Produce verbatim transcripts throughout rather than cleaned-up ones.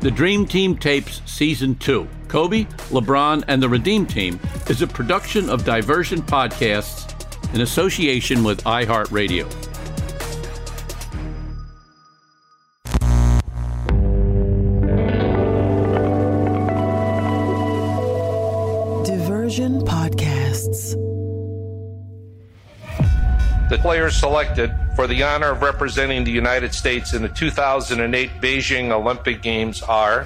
The Dream Team Tapes Season two, Kobe, LeBron, and the Redeem Team, is a production of Diversion Podcasts in association with iHeartRadio. Diversion Podcasts. The players selected for the honor of representing the United States in the two thousand eight Beijing Olympic Games are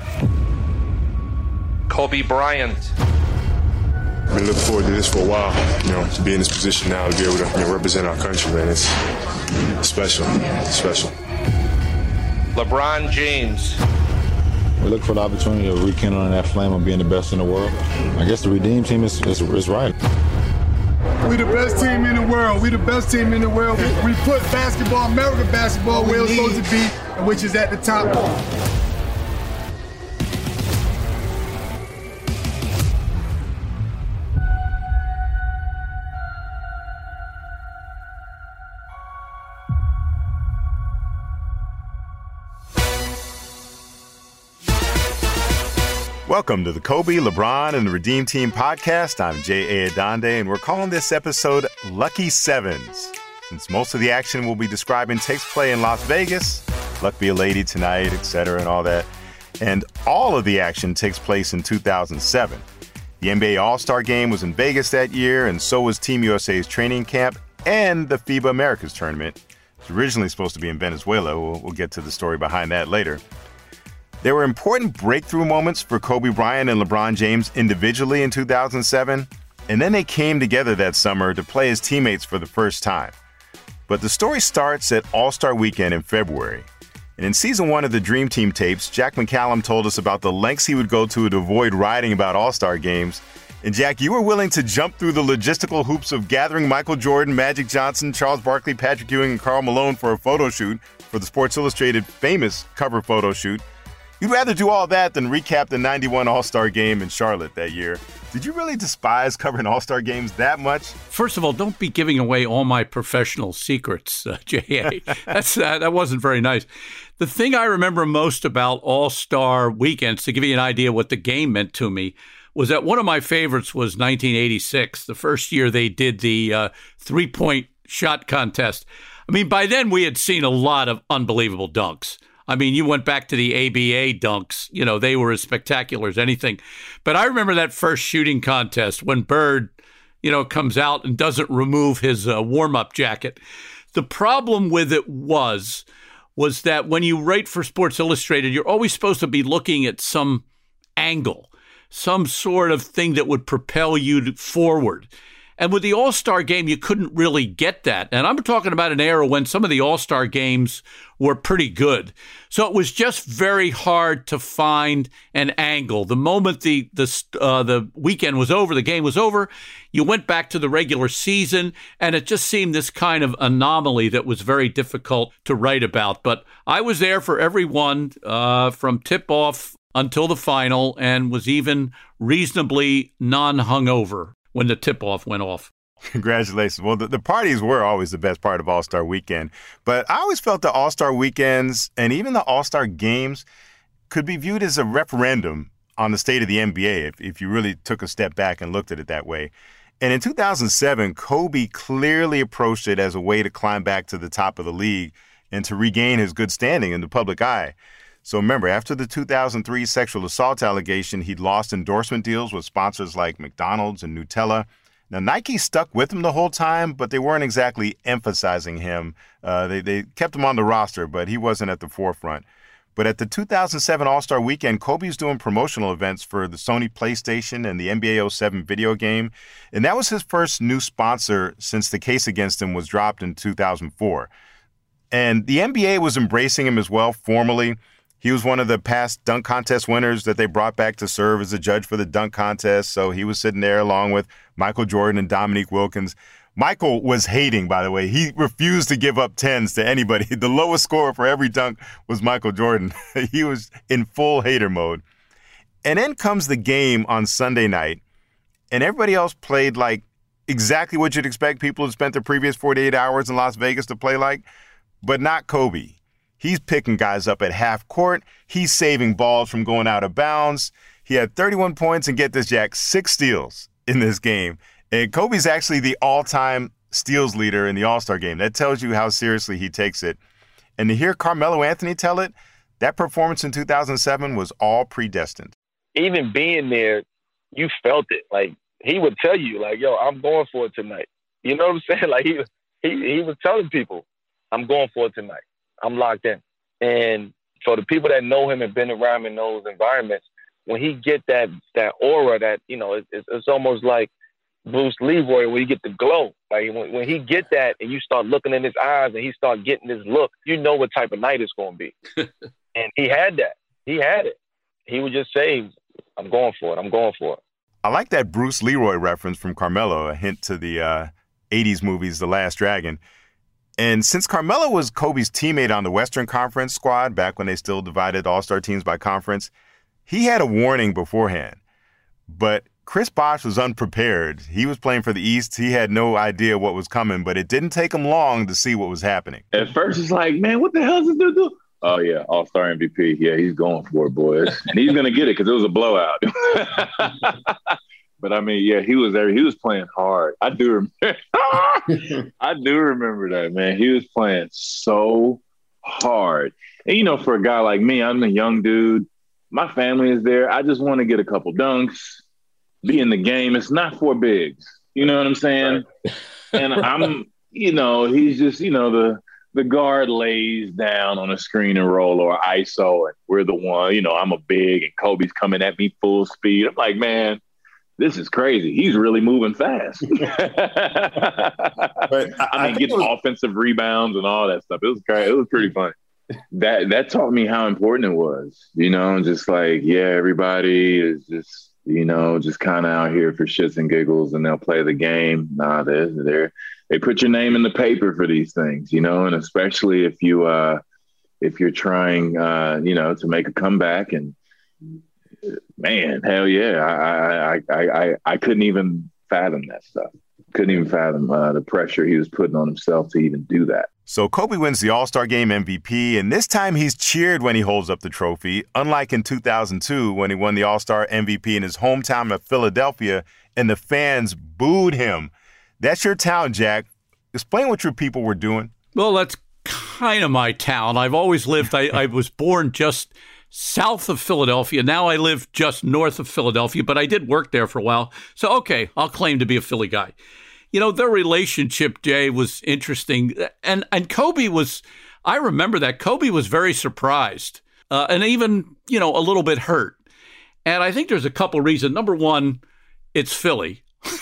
Kobe Bryant. I've been looking forward to this for a while, you know, to be in this position now, to be able to you know, represent our country, man. It's special, it's special. LeBron James. We look for the opportunity to rekindle that flame of being the best in the world. I guess the Redeem Team is, is, is right. We the best team in the world. We the best team in the world. We, we put basketball, American basketball, where it's supposed to be, which is at the top. Welcome to the Kobe, LeBron, and the Redeem Team podcast. I'm Jay Adonde, and we're calling this episode Lucky Sevens. Since most of the action we'll be describing takes place in Las Vegas, luck be a lady tonight, et cetera, and all that, and all of the action takes place in two thousand seven. The N B A All-Star Game was in Vegas that year, and so was Team U S A's training camp and the FIBA Americas Tournament. It was originally supposed to be in Venezuela. We'll, we'll get to the story behind that later. There were important breakthrough moments for Kobe Bryant and LeBron James individually in two thousand seven, and then they came together that summer to play as teammates for the first time. But the story starts at All-Star Weekend in February. And in season one of the Dream Team tapes, Jack McCallum told us about the lengths he would go to to avoid writing about All-Star games. And Jack, you were willing to jump through the logistical hoops of gathering Michael Jordan, Magic Johnson, Charles Barkley, Patrick Ewing, and Karl Malone for a photo shoot for the Sports Illustrated famous cover photo shoot. You'd rather do all that than recap the ninety-one All-Star Game in Charlotte that year. Did you really despise covering All-Star games that much? First of all, don't be giving away all my professional secrets, uh, J A. That's, uh, that wasn't very nice. The thing I remember most about All-Star weekends, to give you an idea what the game meant to me, was that one of my favorites was nineteen eighty-six, the first year they did the uh, three-point shot contest. I mean, by then we had seen a lot of unbelievable dunks. I mean, you went back to the A B A dunks. You know, they were as spectacular as anything. But I remember that first shooting contest when Bird, you know, comes out and doesn't remove his uh, warm-up jacket. The problem with it was, was that when you write for Sports Illustrated, you're always supposed to be looking at some angle, some sort of thing that would propel you to forward. And with the All-Star Game, you couldn't really get that. And I'm talking about an era when some of the All-Star Games were pretty good. So it was just very hard to find an angle. The moment the the uh, the weekend was over, the game was over, you went back to the regular season, and it just seemed this kind of anomaly that was very difficult to write about. But I was there for every one uh, from tip-off until the final, and was even reasonably non-hungover when the tip-off went off. Congratulations. Well, the, the parties were always the best part of All-Star Weekend. But I always felt the All-Star Weekends and even the All-Star Games could be viewed as a referendum on the state of the N B A if, if you really took a step back and looked at it that way. And in two thousand seven, Kobe clearly approached it as a way to climb back to the top of the league and to regain his good standing in the public eye. So remember, after the two thousand three sexual assault allegation, he'd lost endorsement deals with sponsors like McDonald's and Nutella. Now, Nike stuck with him the whole time, but they weren't exactly emphasizing him. Uh, they, they kept him on the roster, but he wasn't at the forefront. But at the two thousand seven All-Star Weekend, Kobe's doing promotional events for the Sony PlayStation and the N B A oh seven video game. And that was his first new sponsor since the case against him was dropped in two thousand four. And the N B A was embracing him as well formally. He was one of the past dunk contest winners that they brought back to serve as a judge for the dunk contest. So he was sitting there along with Michael Jordan and Dominique Wilkins. Michael was hating, by the way. He refused to give up tens to anybody. The lowest scorer for every dunk was Michael Jordan. He was in full hater mode. And then comes the game on Sunday night, and everybody else played like exactly what you'd expect people who spent the previous forty-eight hours in Las Vegas to play like, but not Kobe. He's picking guys up at half court. He's saving balls from going out of bounds. He had thirty-one points and, get this, Jack, six steals in this game. And Kobe's actually the all-time steals leader in the All-Star game. That tells you how seriously he takes it. And to hear Carmelo Anthony tell it, that performance in two thousand seven was all predestined. Even being there, you felt it. Like, he would tell you, like, yo, I'm going for it tonight. You know what I'm saying? Like, he, he, he was telling people, I'm going for it tonight. I'm locked in. And so the people that know him and been around in those environments, when he get that that aura, that, you know, it, it's, it's almost like Bruce Leroy when you get the glow. Like when, when he get that and you start looking in his eyes and he start getting this look, you know what type of night it's going to be. And he had that. He had it. He would just say, I'm going for it. I'm going for it. I like that Bruce Leroy reference from Carmelo, a hint to the uh, eighties movies The Last Dragon. And since Carmelo was Kobe's teammate on the Western Conference squad back when they still divided All-Star teams by conference, he had a warning beforehand. But Chris Bosh was unprepared. He was playing for the East. He had no idea what was coming, but it didn't take him long to see what was happening. At first, it's like, man, what the hell is this dude do? Oh, yeah, All-Star M V P. Yeah, he's going for it, boys. And he's going to get it because it was a blowout. But, I mean, yeah, he was there. He was playing hard. I do remember. I do remember that, man. He was playing so hard. And, you know, for a guy like me, I'm a young dude. My family is there. I just want to get a couple dunks, be in the game. It's not for bigs. You know what I'm saying? Right. And I'm, you know, he's just, you know, the the guard lays down on a screen and roll or I S O, and we're the one, you know, I'm a big and Kobe's coming at me full speed. I'm like, man, this is crazy. He's really moving fast. But I, I mean, getting was- offensive rebounds and all that stuff. It was crazy. It was pretty funny. That that taught me how important it was, you know, just like, yeah, everybody is just, you know, just kind of out here for shits and giggles and they'll play the game. Nah, they're, they're, they put your name in the paper for these things, you know, and especially if you, uh, if you're trying, uh, you know, to make a comeback and man, hell yeah. I, I, I, I, I couldn't even fathom that stuff. Couldn't even fathom uh, the pressure he was putting on himself to even do that. So Kobe wins the All-Star Game M V P, and this time he's cheered when he holds up the trophy, unlike in two thousand two when he won the All-Star M V P in his hometown of Philadelphia, and the fans booed him. That's your town, Jack. Explain what your people were doing. Well, that's kind of my town. I've always lived, I, I was born just south of Philadelphia. Now I live just north of Philadelphia, but I did work there for a while. So, okay, I'll claim to be a Philly guy. You know, their relationship, Jay, was interesting. And and Kobe was, I remember that. Kobe was very surprised uh, and even, you know, a little bit hurt. And I think there's a couple reasons. Number one, it's Philly.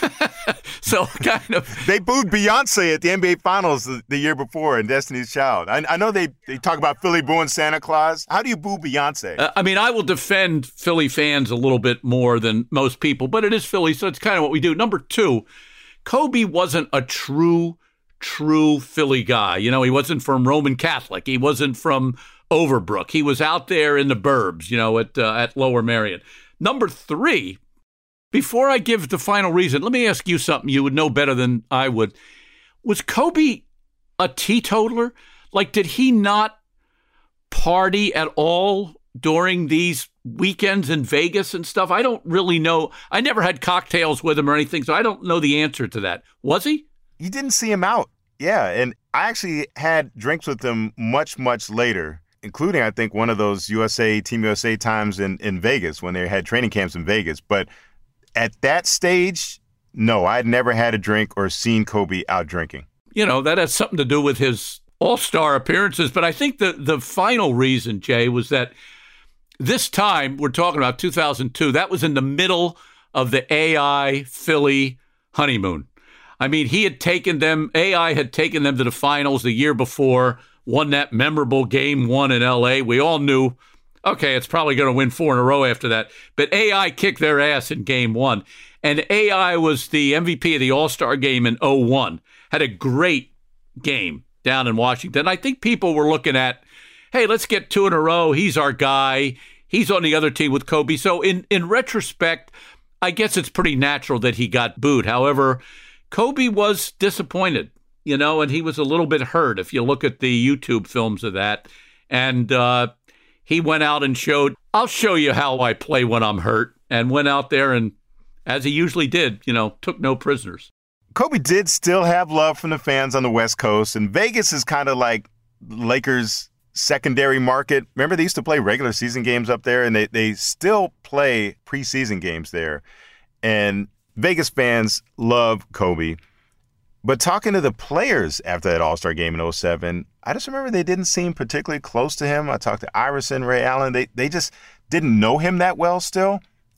So kind of. They booed Beyonce at the N B A Finals the, the year before in Destiny's Child. I, I know they, they talk about Philly booing Santa Claus. How do you boo Beyonce? Uh, I mean, I will defend Philly fans a little bit more than most people, but it is Philly, so it's kind of what we do. Number two, Kobe wasn't a true, true Philly guy. You know, he wasn't from Roman Catholic. He wasn't from Overbrook. He was out there in the burbs, you know, at uh, at Lower Merion. Number three, before I give the final reason, let me ask you something you would know better than I would. Was Kobe a teetotaler? Like, did he not party at all during these weekends in Vegas and stuff? I don't really know. I never had cocktails with him or anything, so I don't know the answer to that. Was he? You didn't see him out. Yeah, and I actually had drinks with him much, much later, including, I think, one of those U S A, Team U S A times in, in Vegas when they had training camps in Vegas. But at that stage, no, I'd never had a drink or seen Kobe out drinking. You know, that has something to do with his all-star appearances. But I think the, the final reason, Jay, was that this time, we're talking about two thousand two, that was in the middle of the A I Philly honeymoon. I mean, he had taken them, A I had taken them to the finals the year before, won that memorable game one in L A. We all knew, okay, it's probably going to win four in a row after that. But A I kicked their ass in game one. And A I was the M V P of the All-Star game in oh one. Had a great game down in Washington. I think people were looking at, hey, let's get two in a row. He's our guy. He's on the other team with Kobe. So in, in retrospect, I guess it's pretty natural that he got booed. However, Kobe was disappointed, you know, and he was a little bit hurt if you look at the YouTube films of that. And uh, he went out and showed, I'll show you how I play when I'm hurt, and went out there and, as he usually did, you know, took no prisoners. Kobe did still have love from the fans on the West Coast, and Vegas is kind of like Lakers' secondary market. Remember, they used to play regular season games up there, and they, they still play preseason games there. And Vegas fans love Kobe. But talking to the players after that All-Star game in oh seven, I just remember they didn't seem particularly close to him. I talked to Iverson, Ray Allen. They they just didn't know him that well still.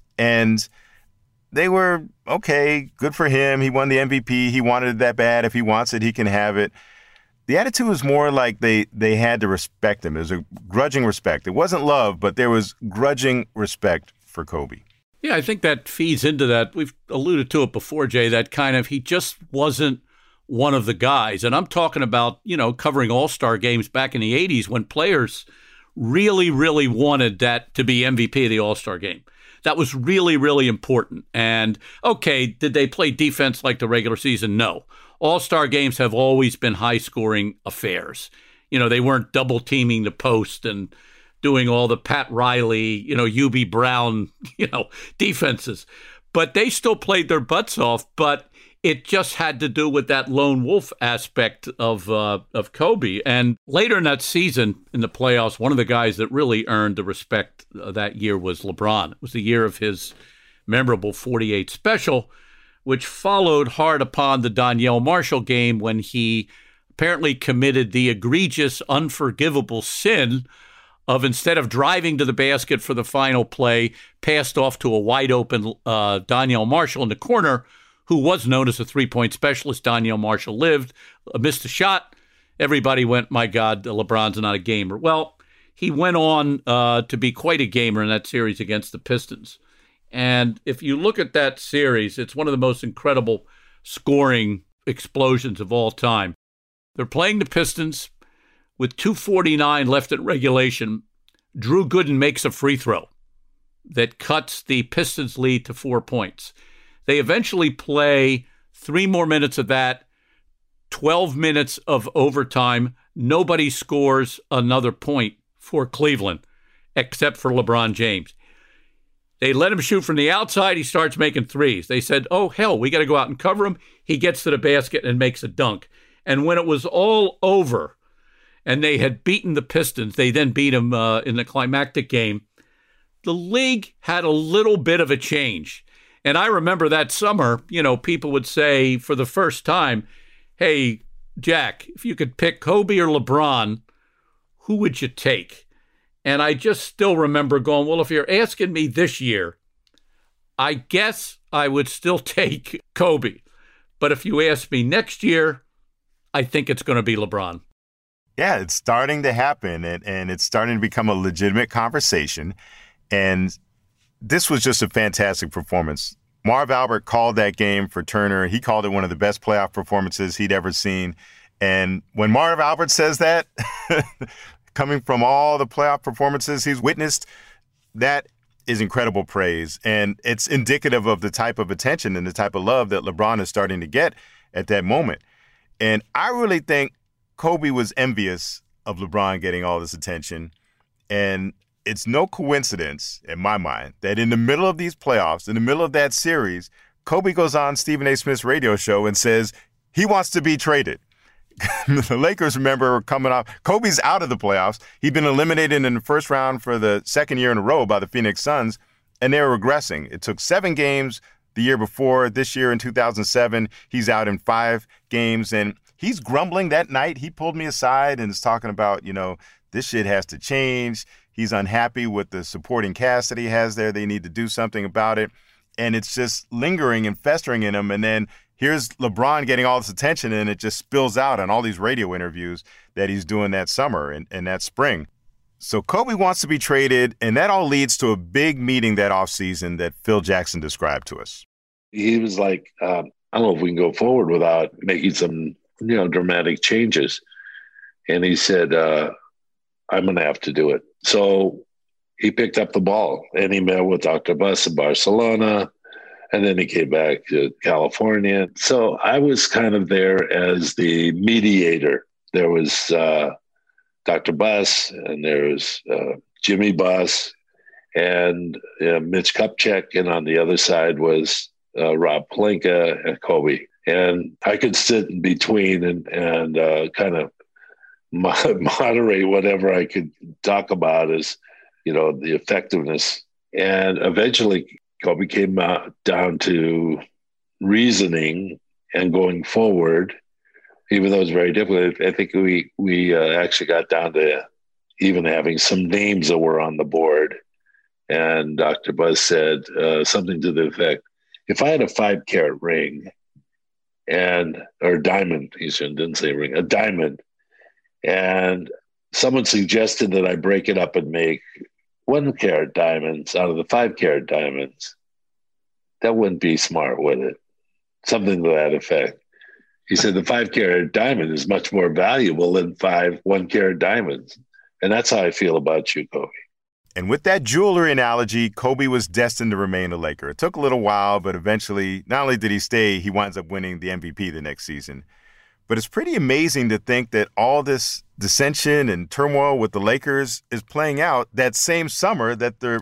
And they were, okay, good for him. He won the M V P. He wanted it that bad. If he wants it, he can have it. The attitude was more like they, they had to respect him. It was a grudging respect. It wasn't love, but there was grudging respect for Kobe. Yeah, I think that feeds into that. We've alluded to it before, Jay, that kind of he just wasn't one of the guys. And I'm talking about, you know, covering all-star games back in the eighties when players really, really wanted that to be M V P of the all-star game. That was really, really important. And, okay, did they play defense like the regular season? No. All-star games have always been high-scoring affairs. You know, they weren't double-teaming the post and doing all the Pat Riley, you know, U B Brown, you know, defenses. But they still played their butts off, but it just had to do with that lone wolf aspect of uh, of Kobe. And later in that season, in the playoffs, one of the guys that really earned the respect uh, that year was LeBron. It was the year of his memorable forty-eight special, which followed hard upon the Donyell Marshall game when he apparently committed the egregious, unforgivable sin of, instead of driving to the basket for the final play, passed off to a wide-open uh, Donyell Marshall in the corner, who was known as a three-point specialist. Donyell Marshall lived, uh, missed a shot. Everybody went, my God, LeBron's not a gamer. Well, he went on uh, to be quite a gamer in that series against the Pistons. And if you look at that series, it's one of the most incredible scoring explosions of all time. They're playing the Pistons with two forty-nine left at regulation. Drew Gooden makes a free throw that cuts the Pistons' lead to four points. They eventually play three more minutes of that, twelve minutes of overtime. Nobody scores another point for Cleveland except for LeBron James. They let him shoot from the outside. He starts making threes. They said, oh, hell, we got to go out and cover him. He gets to the basket and makes a dunk. And when it was all over and they had beaten the Pistons, they then beat him uh, in the climactic game, the league had a little bit of a change. And I remember that summer, you know, people would say for the first time, hey, Jack, if you could pick Kobe or LeBron, who would you take? And I just still remember going, well, if you're asking me this year, I guess I would still take Kobe. But if you ask me next year, I think it's going to be LeBron. Yeah, it's starting to happen, and, and it's starting to become a legitimate conversation. And this was just a fantastic performance. Marv Albert called that game for Turner. He called it one of the best playoff performances he'd ever seen. And when Marv Albert says that, coming from all the playoff performances he's witnessed, that is incredible praise. And it's indicative of the type of attention and the type of love that LeBron is starting to get at that moment. And I really think Kobe was envious of LeBron getting all this attention. And it's no coincidence, in my mind, that in the middle of these playoffs, in the middle of that series, Kobe goes on Stephen A. Smith's radio show and says he wants to be traded. The Lakers, remember, were coming off. Kobe's out of the playoffs. He'd been eliminated in the first round for the second year in a row by the Phoenix Suns, and they were regressing. It took seven games the year before. This year in two thousand seven, he's out in five games, and he's grumbling that night. He pulled me aside and is talking about, you know, this shit has to change. He's unhappy with the supporting cast that he has there. They need to do something about it. And it's just lingering and festering in him. And then here's LeBron getting all this attention, and it just spills out on all these radio interviews that he's doing that summer and, and that spring. So Kobe wants to be traded, and that all leads to a big meeting that offseason that Phil Jackson described to us. He was like, um, I don't know if we can go forward without making some, you know, dramatic changes. And he said, uh, I'm going to have to do it. So he picked up the ball and he met with Doctor Buss in Barcelona, and then he came back to California. So I was kind of there as the mediator. There was uh, Doctor Buss, and there was uh, Jimmy Buss, and uh, Mitch Kupchak, and on the other side was uh, Rob Pelinka and Kobe. And I could sit in between and, and uh, kind of moderate whatever I could talk about as, you know, the effectiveness. And eventually Kobe came out down to reasoning and going forward, even though it was very difficult. I think we, we uh, actually got down to even having some names that were on the board. And Doctor Buss said uh, something to the effect, if I had a five carat ring and, or diamond, he didn't say ring, a diamond, and someone suggested that I break it up and make one carat diamonds out of the five carat diamonds, that wouldn't be smart, would it? Something to that effect. He said the five carat diamond is much more valuable than five one carat diamonds. And that's how I feel about you, Kobe. And with that jewelry analogy, Kobe was destined to remain a Laker. It took a little while, but eventually, not only did he stay, he winds up winning the M V P the next season. But it's pretty amazing to think that all this dissension and turmoil with the Lakers is playing out that same summer that the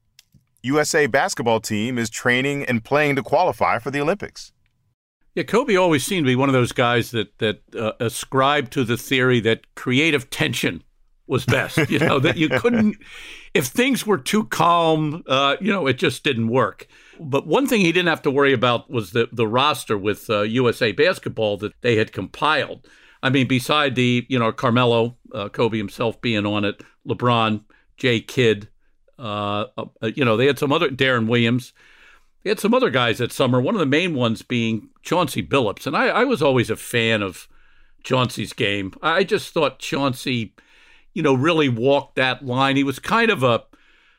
U S A basketball team is training and playing to qualify for the Olympics. Yeah, Kobe always seemed to be one of those guys that that uh, ascribed to the theory that creative tension was best. You know, that you couldn't, if things were too calm, uh, you know, it just didn't work. But one thing he didn't have to worry about was the, the roster with uh, U S A Basketball that they had compiled. I mean, beside the, you know, Carmelo, uh, Kobe himself being on it, LeBron, Jay Kidd, uh, uh, you know, they had some other, Darren Williams. They had some other guys that summer, one of the main ones being Chauncey Billups. And I, I was always a fan of Chauncey's game. I just thought Chauncey, you know, really walked that line. He was kind of a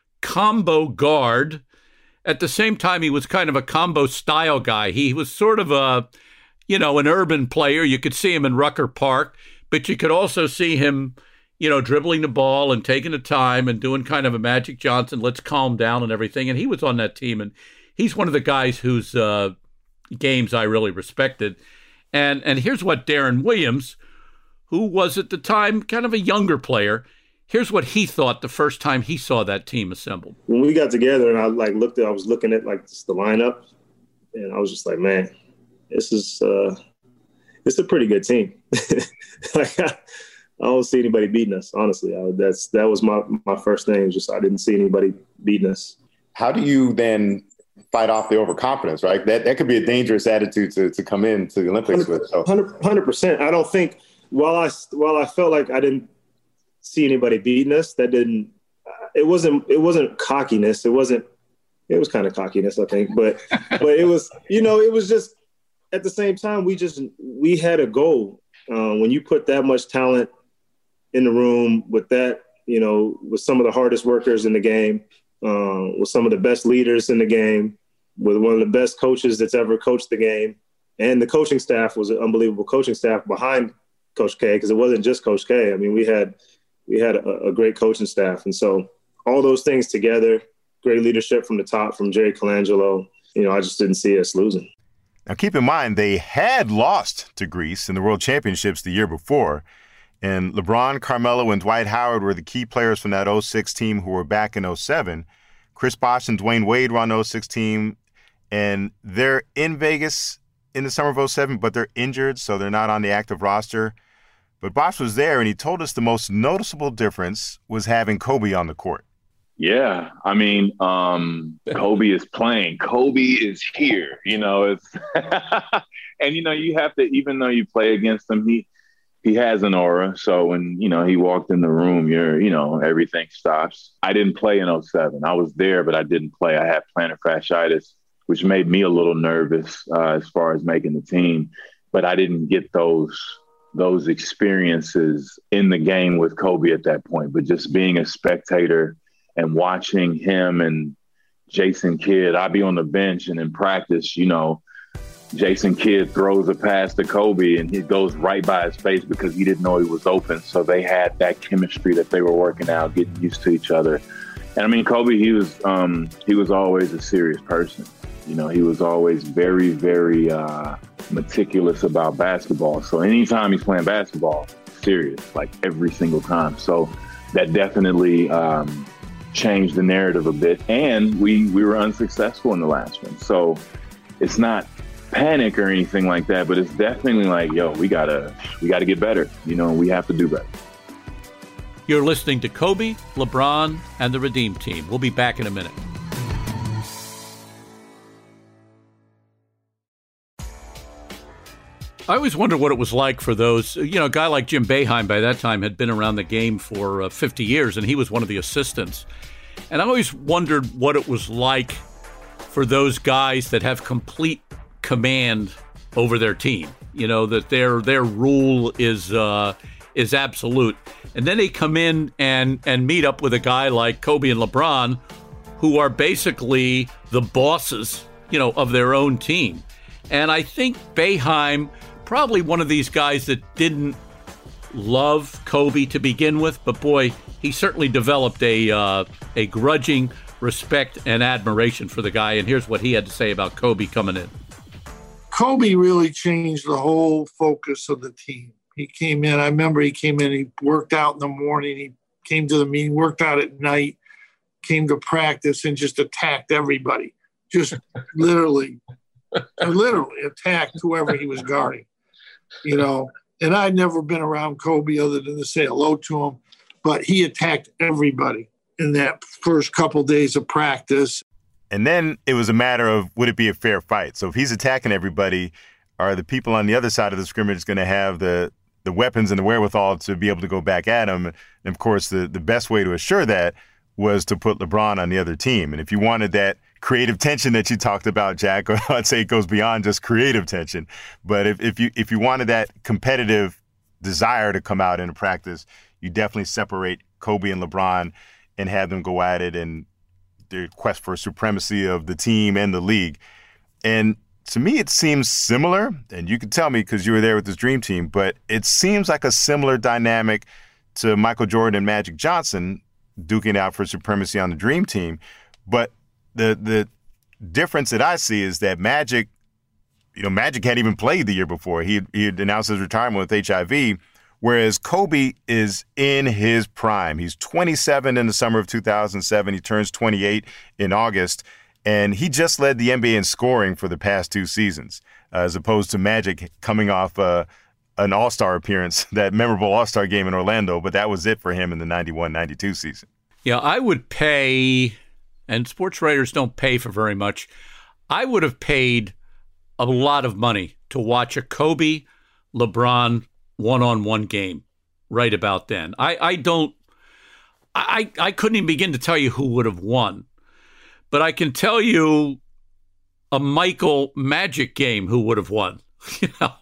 combo guard. At the same time, he was kind of a combo style guy. He was sort of a, you know, an urban player. You could see him in Rucker Park, but you could also see him, you know, dribbling the ball and taking the time and doing kind of a Magic Johnson, let's calm down and everything. And he was on that team. And he's one of the guys whose uh, games I really respected. And and here's what Darren Williams, who was at the time kind of a younger player, here's what he thought the first time he saw that team assembled. When we got together and I like looked at, I was looking at like just the lineup, and I was just like, man, this is uh, it's a pretty good team. Like I, I don't see anybody beating us. Honestly, I, that's that was my my first thing. Just I didn't see anybody beating us. How do you then fight off the overconfidence? Right, that that could be a dangerous attitude to to come into the Olympics with. So. one hundred percent. I don't think while I while I felt like I didn't see anybody beating us, that didn't, it wasn't, it wasn't cockiness. It wasn't, it was kind of cockiness, I think, but, but it was, you know, it was just at the same time, we just, we had a goal. Uh, when you put that much talent in the room with that, you know, with some of the hardest workers in the game, uh, with some of the best leaders in the game, with one of the best coaches that's ever coached the game. And the coaching staff was an unbelievable coaching staff behind Coach K, because it wasn't just Coach K. I mean, we had, We had a, a great coaching staff. And so all those things together, great leadership from the top, from Jerry Colangelo, you know, I just didn't see us losing. Now, keep in mind, they had lost to Greece in the World Championships the year before. And LeBron, Carmelo, and Dwight Howard were the key players from that oh six team who were back in oh seven. Chris Bosh and Dwayne Wade were on the oh six team. And they're in Vegas in the summer of oh seven, but they're injured, so they're not on the active roster. But Bosh was there, and he told us the most noticeable difference was having Kobe on the court. Yeah, I mean, um, Kobe is playing. Kobe is here. You know, it's and you know you have to, even though you play against him, he he has an aura. So when you know he walked in the room, you're you know everything stops. I didn't play in oh seven. I was there, but I didn't play. I had plantar fasciitis, which made me a little nervous uh, as far as making the team. But I didn't get those. those experiences in the game with Kobe at that point, but just being a spectator and watching him and Jason Kidd, I'd be on the bench and in practice, you know, Jason Kidd throws a pass to Kobe and he goes right by his face because he didn't know he was open. So they had that chemistry that they were working out, getting used to each other. And I mean, Kobe, he was, um, he was always a serious person. You know, he was always very, very uh, meticulous about basketball. So anytime he's playing basketball, serious, like every single time. So that definitely um, changed the narrative a bit. And we, we were unsuccessful in the last one. So it's not panic or anything like that, but it's definitely like, yo, we gotta, we gotta get better. You know, we have to do better. You're listening to Kobe, LeBron, and the Redeem Team. We'll be back in a minute. I always wonder what it was like for those, you know, a guy like Jim Boeheim by that time had been around the game for uh, fifty years, and he was one of the assistants. And I always wondered what it was like for those guys that have complete command over their team, you know, that their their rule is uh, is absolute. And then they come in and, and meet up with a guy like Kobe and LeBron, who are basically the bosses, you know, of their own team. And I think Boeheim, probably one of these guys that didn't love Kobe to begin with, but boy, he certainly developed a uh, a grudging respect and admiration for the guy. And here's what he had to say about Kobe coming in. Kobe really changed the whole focus of the team. He came in, I remember he came in, he worked out in the morning, he came to the meeting, worked out at night, came to practice and just attacked everybody. Just literally, literally attacked whoever he was guarding, you know. And I'd never been around Kobe other than to say hello to him, but he attacked everybody in that first couple days of practice. And then it was a matter of, would it be a fair fight? So if he's attacking everybody, are the people on the other side of the scrimmage going to have the the weapons and the wherewithal to be able to go back at him? And of course, the, the best way to assure that was to put LeBron on the other team. And if you wanted that creative tension that you talked about, Jack, I'd say it goes beyond just creative tension. But if, if you if you wanted that competitive desire to come out into practice, you definitely separate Kobe and LeBron and have them go at it and the quest for supremacy of the team and the league. And to me, it seems similar, and you can tell me because you were there with this Dream Team, but it seems like a similar dynamic to Michael Jordan and Magic Johnson duking out for supremacy on the Dream Team. But the the difference that I see is that Magic, you know, Magic hadn't even played the year before. He he had announced his retirement with H I V, whereas Kobe is in his prime. He's twenty-seven in the summer of two thousand seven. He turns twenty-eight in August. And he just led the N B A in scoring for the past two seasons, uh, as opposed to Magic coming off uh, an All-Star appearance, that memorable All-Star game in Orlando, but that was it for him in the ninety-one ninety-two season. Yeah, I would pay, and sports writers don't pay for very much, I would have paid a lot of money to watch a Kobe LeBron one-on-one game right about then. I, I don't, I, I couldn't even begin to tell you who would have won. But I can tell you a Michael Magic game who would have won, you know,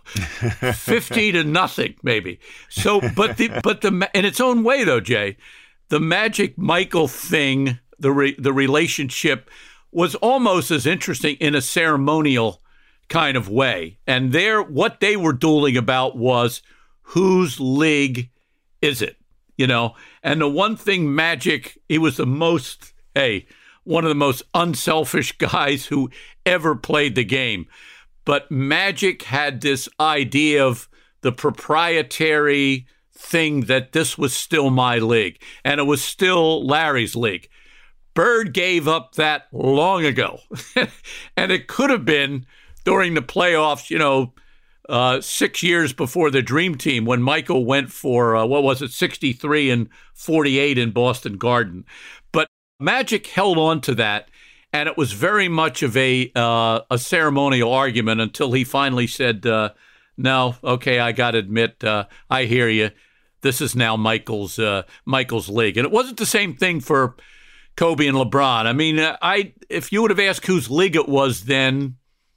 fifty to nothing maybe. So, but the but the in its own way though, Jay, the Magic Michael thing, the re, the relationship was almost as interesting in a ceremonial kind of way. And there, what they were dueling about was whose league is it, you know? And the one thing Magic, he was the most hey. one of the most unselfish guys who ever played the game. But Magic had this idea of the proprietary thing that this was still my league, and it was still Larry's league. Bird gave up that long ago. And it could have been during the playoffs, you know, uh, six years before the Dream Team when Michael went for, uh, what was it, sixty-three and forty-eight in Boston Garden. Magic held on to that, and it was very much of a uh, a ceremonial argument until he finally said, uh, no, okay, I got to admit, uh, I hear you. This is now Michael's uh, Michael's league. And it wasn't the same thing for Kobe and LeBron. I mean, I if you would have asked whose league it was then,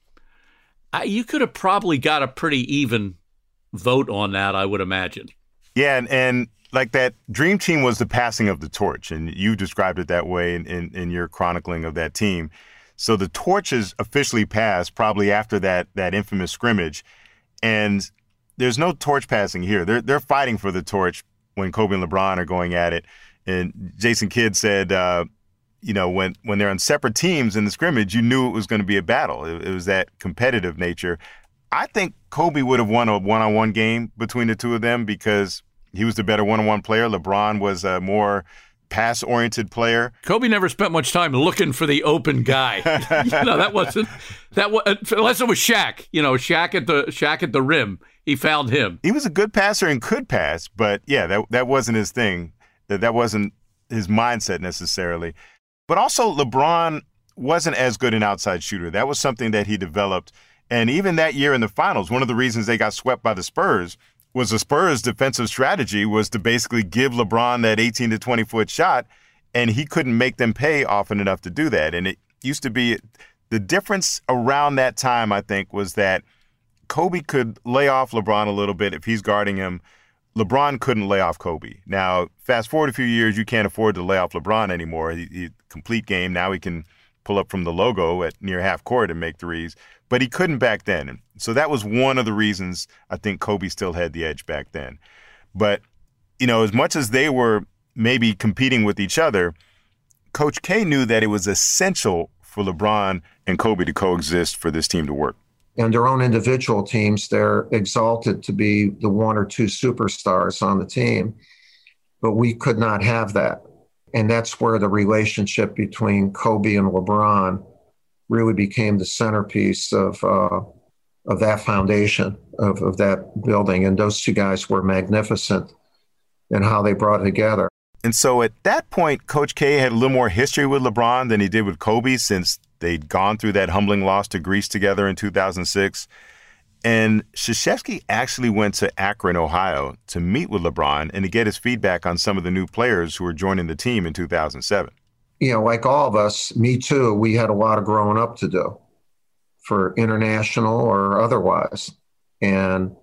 I, you could have probably got a pretty even vote on that, I would imagine. Yeah, and, and like that Dream Team was the passing of the torch, and you described it that way in, in, in your chronicling of that team. So the torch is officially passed probably after that that infamous scrimmage, and there's no torch passing here. They're they're fighting for the torch when Kobe and LeBron are going at it. And Jason Kidd said, uh, you know, when when they're on separate teams in the scrimmage, you knew it was going to be a battle. It, it was that competitive nature. I think Kobe would have won a one-on-one game between the two of them because He was the better one-on-one player. LeBron was a more pass-oriented player. Kobe never spent much time looking for the open guy. you know, that wasn't that was unless it was Shaq. You know, Shaq at the Shaq at the rim. He found him. He was a good passer and could pass, but yeah, that that wasn't his thing. That that wasn't his mindset necessarily. But also, LeBron wasn't as good an outside shooter. That was something that he developed. And even that year in the finals, one of the reasons they got swept by the Spurs was the Spurs' defensive strategy was to basically give LeBron that eighteen to twenty foot shot, and he couldn't make them pay often enough to do that. And it used to be the difference around that time, I think, was that Kobe could lay off LeBron a little bit if he's guarding him. LeBron couldn't lay off Kobe. Now, fast forward a few years, you can't afford to lay off LeBron anymore. He, he complete game. Now he can pull up from the logo at near half court and make threes, but he couldn't back then. So that was one of the reasons I think Kobe still had the edge back then. But, you know, as much as they were maybe competing with each other, Coach K knew that it was essential for LeBron and Kobe to coexist for this team to work. And their own individual teams, they're exalted to be the one or two superstars on the team. But we could not have that. And that's where the relationship between Kobe and LeBron really became the centerpiece of uh, of that foundation, of, of that building. And those two guys were magnificent in how they brought it together. And so at that point, Coach K had a little more history with LeBron than he did with Kobe, since they'd gone through that humbling loss to Greece together in two thousand six. And Krzyzewski actually went to Akron, Ohio to meet with LeBron and to get his feedback on some of the new players who were joining the team in two thousand seven. You know, like all of us, me too, we had a lot of growing up to do for international or otherwise. And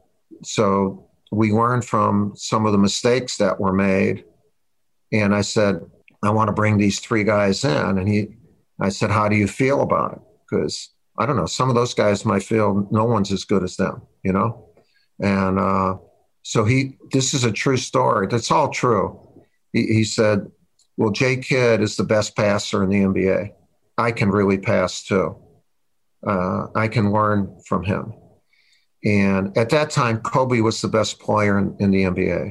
so we learned from some of the mistakes that were made. And I said, I want to bring these three guys in. And he, I said, how do you feel about it? Because I don't know, some of those guys might feel no one's as good as them, you know? And uh, so he, this is a true story. That's all true. He, he said, well, Jay Kidd is the best passer in the N B A. I can really pass too. Uh, I can learn from him. And at that time, Kobe was the best player in, in the N B A.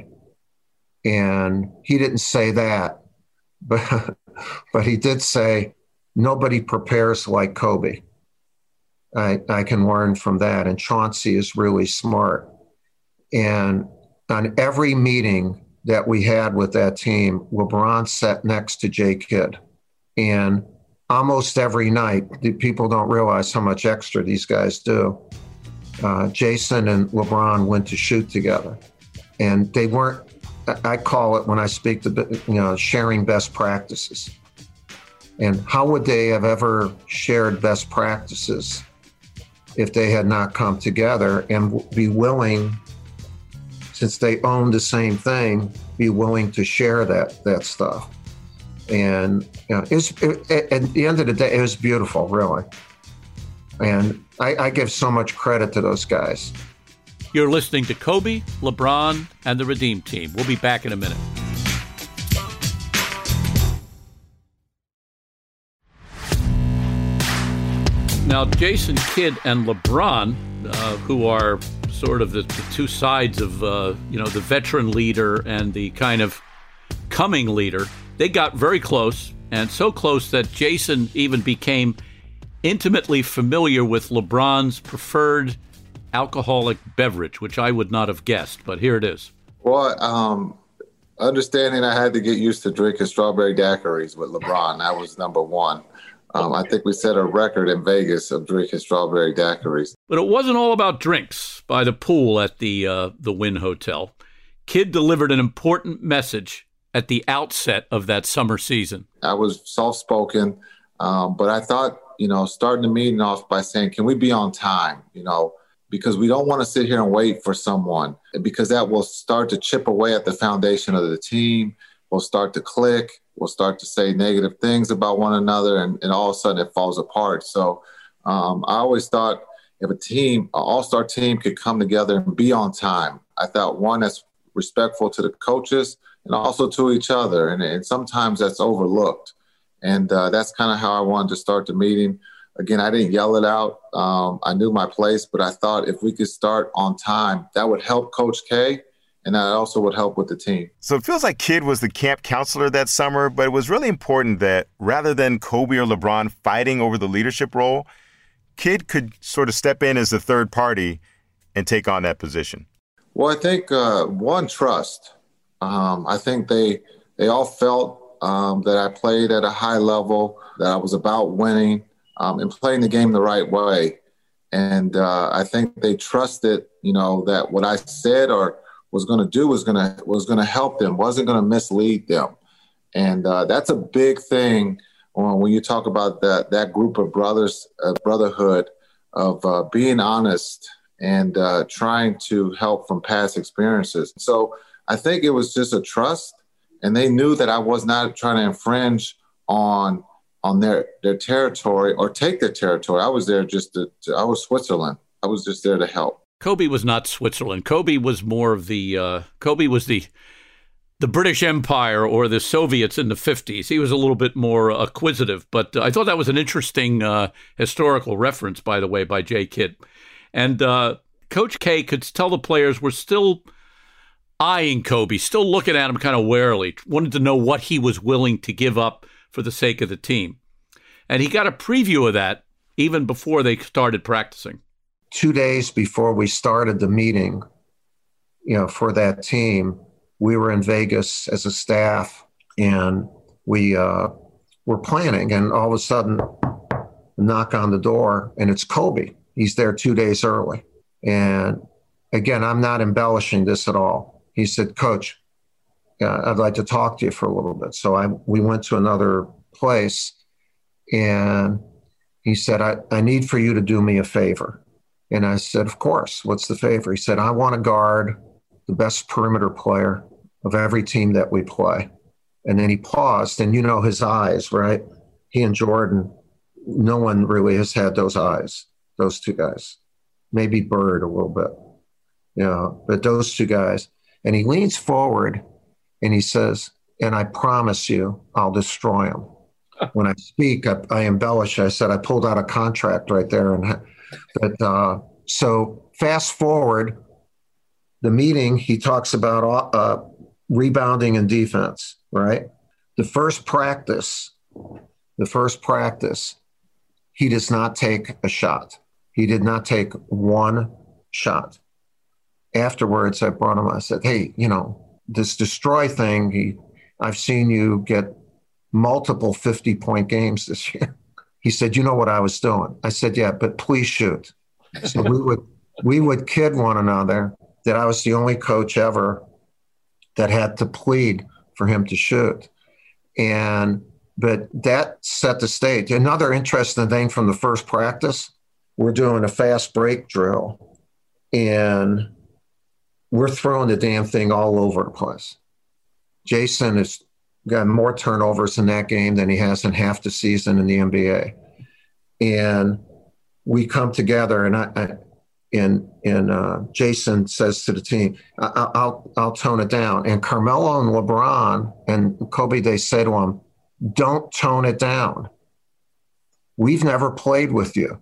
And he didn't say that, but, but he did say, nobody prepares like Kobe. I, I can learn from that. And Chauncey is really smart. And on every meeting that we had with that team, LeBron sat next to Jay Kidd. And almost every night, people don't realize how much extra these guys do. Uh, Jason and LeBron went to shoot together. And they weren't, I call it, when I speak to, you know, sharing best practices. And how would they have ever shared best practices if they had not come together and be willing, since they own the same thing, be willing to share that that stuff? And you know, it's, it, at the end of the day, it was beautiful, really. And I, I give so much credit to those guys. You're listening to Kobe, LeBron, and the Redeem Team. We'll be back in a minute. Now, Jason Kidd and LeBron, uh, who are sort of the, the two sides of, uh, you know, the veteran leader and the kind of coming leader, they got very close, and so close that Jason even became intimately familiar with LeBron's preferred alcoholic beverage, which I would not have guessed, but here it is. Well, um, understanding I had to get used to drinking strawberry daiquiris with LeBron. That was number one. Um, I think we set a record in Vegas of drinking strawberry daiquiris. But it wasn't all about drinks by the pool at the uh, the Wynn Hotel. Kidd delivered an important message at the outset of that summer season. I was soft-spoken, um, but I thought, you know, starting the meeting off by saying, can we be on time, you know, because we don't want to sit here and wait for someone, because that will start to chip away at the foundation of the team. We'll start to click. We'll start to say negative things about one another, and, and all of a sudden it falls apart. So um, I always thought if a team, an all-star team, could come together and be on time, I thought, one, that's respectful to the coaches and also to each other. And, and sometimes that's overlooked. And uh, that's kind of how I wanted to start the meeting. Again, I didn't yell it out. Um, I knew my place, but I thought if we could start on time, that would help Coach K, and that also would help with the team. So it feels like Kidd was the camp counselor that summer, but it was really important that rather than Kobe or LeBron fighting over the leadership role, Kidd could sort of step in as the third party and take on that position. Well, I think, uh, one, trust. Um, I think they they all felt um, that I played at a high level, that I was about winning um, and playing the game the right way. And uh, I think they trusted, you know, that what I said or was going to do was going to was going to help them, wasn't going to mislead them. And uh, that's a big thing when you talk about that that group of brothers, uh, brotherhood of uh, being honest and uh, trying to help from past experiences. So I think it was just a trust, and they knew that I was not trying to infringe on on their their territory or take their territory. I was there just to, to I was Switzerland. I was just there to help. Kobe was not Switzerland. Kobe was more of the uh, Kobe was the the British Empire or the Soviets in the fifties. He was a little bit more acquisitive, but uh, I thought that was an interesting uh, historical reference, by the way, by Jay Kidd. And uh, Coach K could tell the players were still eyeing Kobe, still looking at him kind of warily, wanted to know what he was willing to give up for the sake of the team. And he got a preview of that even before they started practicing. Two days before we started the meeting, you know, for that team, we were in Vegas as a staff, and we uh, were planning, and all of a sudden, a knock on the door, and it's Kobe. He's there two days early. And again, I'm not embellishing this at all. He said, Coach, uh, I'd like to talk to you for a little bit. So I we went to another place, and he said, I, I need for you to do me a favor. And I said, of course. What's the favor? He said, I want to guard the best perimeter player of every team that we play. And then he paused, and you know his eyes, right? He and Jordan, no one really has had those eyes, those two guys. Maybe Bird a little bit, you know, but those two guys. And he leans forward and he says, and I promise you, I'll destroy him. When I speak, I, I embellish. I said, I pulled out a contract right there. And but uh, so fast forward, the meeting, he talks about uh, rebounding and defense, right? The first practice, the first practice, he does not take a shot. He did not take one shot. Afterwards, I brought him, I said, hey, you know, this destroy thing, he, I've seen you get multiple fifty-point games this year. He said, you know what I was doing? I said, yeah, but please shoot. So we would we would kid one another that I was the only coach ever that had to plead for him to shoot. And but that set the stage. Another interesting thing from the first practice, we're doing a fast break drill, and we're throwing the damn thing all over the place. Jason has got more turnovers in that game than he has in half the season in the N B A. And we come together, and I, I and and uh, Jason says to the team, I, I'll I'll tone it down. And Carmelo and LeBron and Kobe, they say to him, don't tone it down. We've never played with you.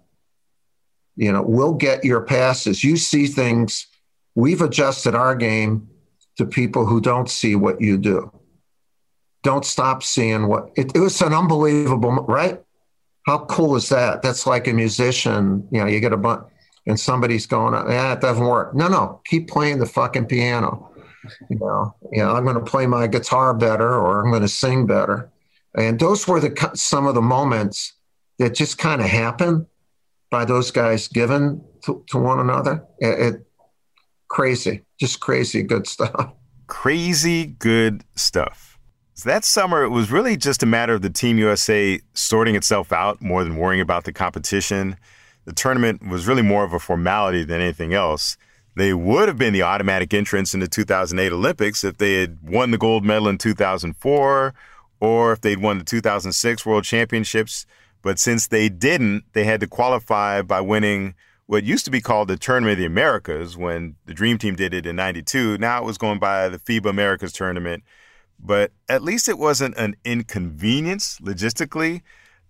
You know, we'll get your passes. You see things. We've adjusted our game to people who don't see what you do. Don't stop seeing what it, it was an unbelievable, right? How cool is that? That's like a musician, you know, you get a bunch and somebody's going, yeah, it doesn't work. No, no, keep playing the fucking piano. You know, you know, I'm going to play my guitar better, or I'm going to sing better. And those were the some of the moments that just kind of happened by those guys given to, to one another. It, it crazy, just crazy good stuff. Crazy good stuff. So that summer, it was really just a matter of the Team U S A sorting itself out more than worrying about the competition. The tournament was really more of a formality than anything else. They would have been the automatic entrants in the two thousand eight Olympics if they had won the gold medal in two thousand four or if they'd won the two thousand six World Championships. But since they didn't, they had to qualify by winning what used to be called the Tournament of the Americas when the Dream Team did it in ninety-two. Now it was going by the FIBA Americas Tournament. But at least it wasn't an inconvenience logistically.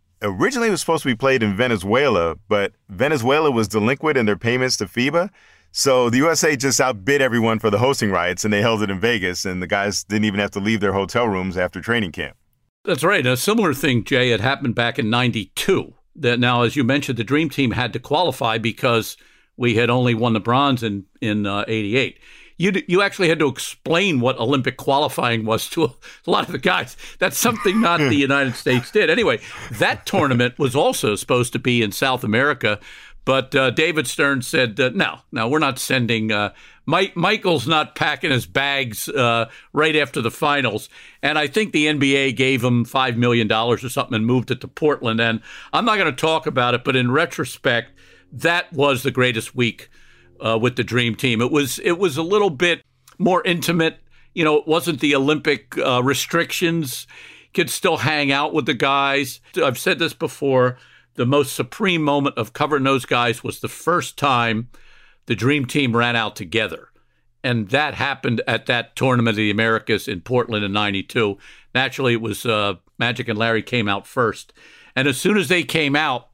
Originally, it was supposed to be played in Venezuela, but Venezuela was delinquent in their payments to FIBA. So the U S A just outbid everyone for the hosting rights, and they held it in Vegas, and the guys didn't even have to leave their hotel rooms after training camp. That's right. A similar thing, Jay, had happened back in ninety-two. That now, as you mentioned, the Dream Team had to qualify because we had only won the bronze in, in uh, eighty-eight. You you actually had to explain what Olympic qualifying was to a, a lot of the guys. That's something not the United States did. Anyway, that tournament was also supposed to be in South America, but uh, David Stern said, uh, no, no, we're not sending uh, – Mike, Michael's not packing his bags uh, right after the finals. And I think the N B A gave him five million dollars or something and moved it to Portland. And I'm not going to talk about it, but in retrospect, that was the greatest week Uh, with the Dream Team. It was it was a little bit more intimate. You know, it wasn't the Olympic uh, restrictions. Could still hang out with the guys. I've said this before. The most supreme moment of covering those guys was the first time the Dream Team ran out together. And that happened at that Tournament of the Americas in Portland in ninety-two. Naturally, it was uh, Magic and Larry came out first. And as soon as they came out,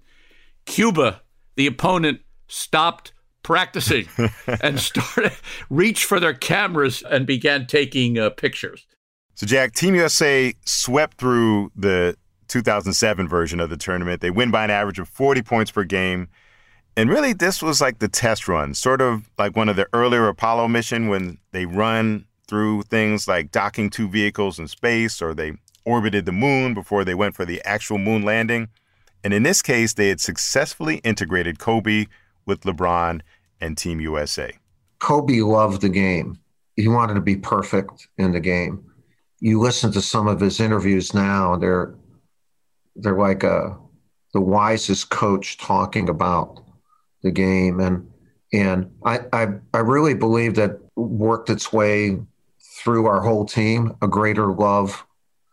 Cuba, the opponent, stopped practicing and started reached for their cameras and began taking uh, pictures. So, Jack, Team U S A swept through the two thousand seven version of the tournament. They win by an average of forty points per game. And really, this was like the test run, sort of like one of the earlier Apollo mission when they run through things like docking two vehicles in space, or they orbited the moon before they went for the actual moon landing. And in this case, they had successfully integrated Kobe with LeBron and Team U S A. Kobe loved the game. He wanted to be perfect in the game. You listen to some of his interviews now, they're they're like a, the wisest coach talking about the game. And and I, I I really believe that worked its way through our whole team, a greater love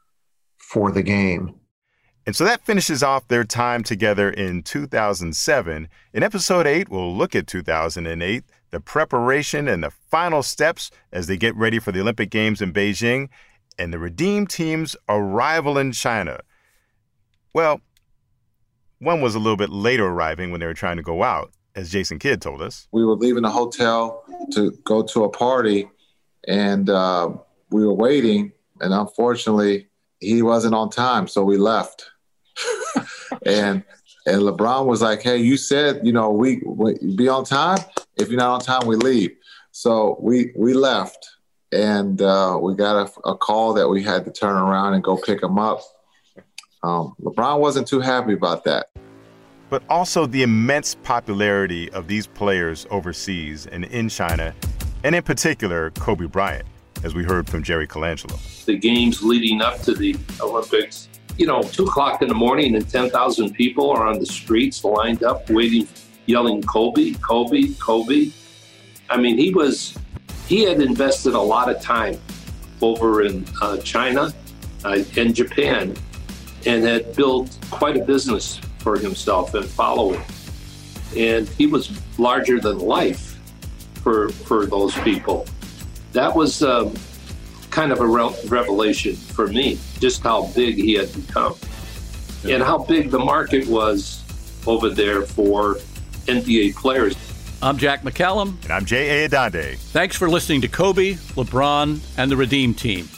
for the game. And so that finishes off their time together in two thousand seven. In episode eight, we'll look at two thousand eight, the preparation and the final steps as they get ready for the Olympic Games in Beijing, and the Redeem Team's arrival in China. Well, one was a little bit later arriving when they were trying to go out, as Jason Kidd told us. We were leaving the hotel to go to a party, and uh, we were waiting, and unfortunately, he wasn't on time, so we left. and and LeBron was like, hey, you said, you know, we, we be on time. If you're not on time, we leave. So we we left, and uh, we got a, a call that we had to turn around and go pick him up. Um, LeBron wasn't too happy about that. But also the immense popularity of these players overseas and in China, and in particular, Kobe Bryant, as we heard from Jerry Colangelo. The games leading up to the Olympics, you know, two o'clock in the morning and ten thousand people are on the streets lined up waiting, yelling, Kobe, Kobe, Kobe. I mean, he was, he had invested a lot of time over in uh, China uh, and Japan, and had built quite a business for himself and following. And he was larger than life for, for those people. That was um, kind of a re- revelation for me, just how big he had become and how big the market was over there for N B A players. I'm Jack McCallum. And I'm J A. Adande. Thanks for listening to Kobe, LeBron, and the Redeem Team.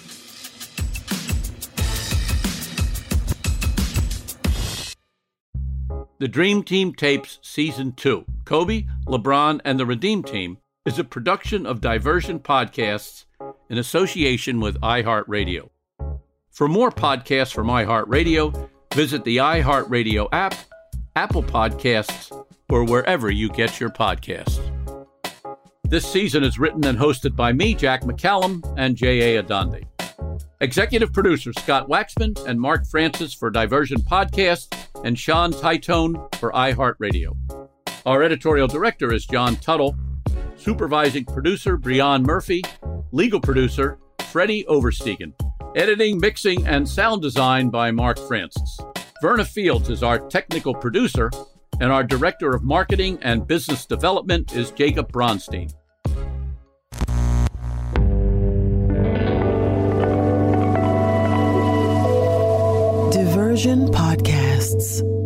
The Dream Team Tapes Season two, Kobe, LeBron, and the Redeem Team, is a production of Diversion Podcasts in association with iHeartRadio. For more podcasts from iHeartRadio, visit the iHeartRadio app, Apple Podcasts, or wherever you get your podcasts. This season is written and hosted by me, Jack McCallum, and J A. Adande. Executive producers Scott Waxman and Mark Francis for Diversion Podcast, and Sean Titone for iHeartRadio. Our editorial director is John Tuttle. Supervising producer Breon Murphy. Legal producer Freddie Oversteegen. Editing, mixing, and sound design by Mark Francis. Verna Fields is our technical producer, and our director of marketing and business development is Jacob Bronstein. Diversion Podcasts.